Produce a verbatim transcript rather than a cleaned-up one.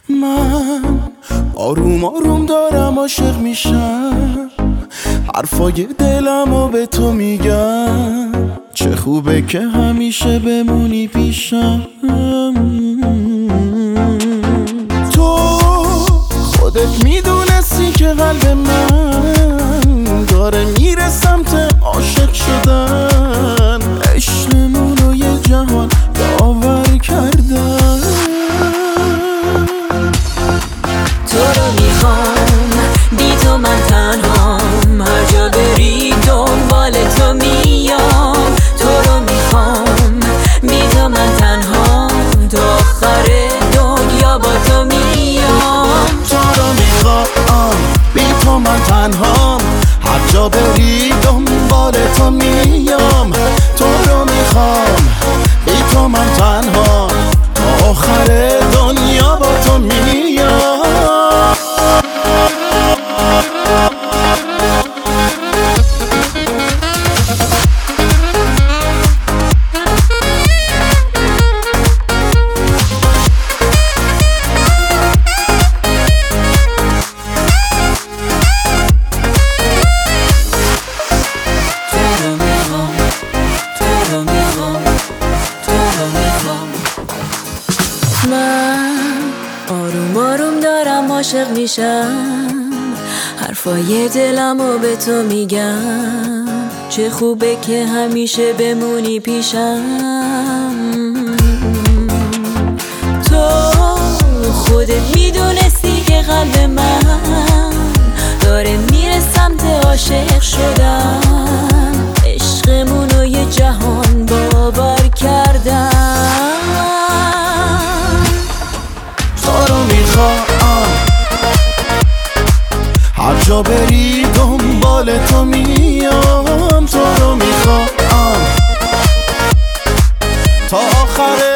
من آروم آروم دارم عاشق میشم، حرفای دلمو به تو میگم، چه خوبه که همیشه بمونی پیشم. تو خودت میدونستی که قلب من داره میره سمت عاشق شدن، عشقمونو یه جهان باور کردن. تو رو میخوام، بی تو من تنهام، هر جا بری دنبال تو میام. تو رو میخوام، بی تو من تنهام، تا آخر دنیا با تو میام. تو رو میخوام، بی تو من تنهام، هر جا بری دنبال تو میام. تو رو میخوام، بی تو من تنهام، تا آخر دنیا با تو میام. من آروم آروم دارم عاشق میشم، حرفای دلمو به تو میگم، چه خوبه که همیشه بمونی پیشم. تو خودت میدونستی که قلب من داره میره سمت عاشق شدن، عشقمونو یه جهان باور کردن. هر جا بری دنبال تو میام. تو رو میخوام تا آخر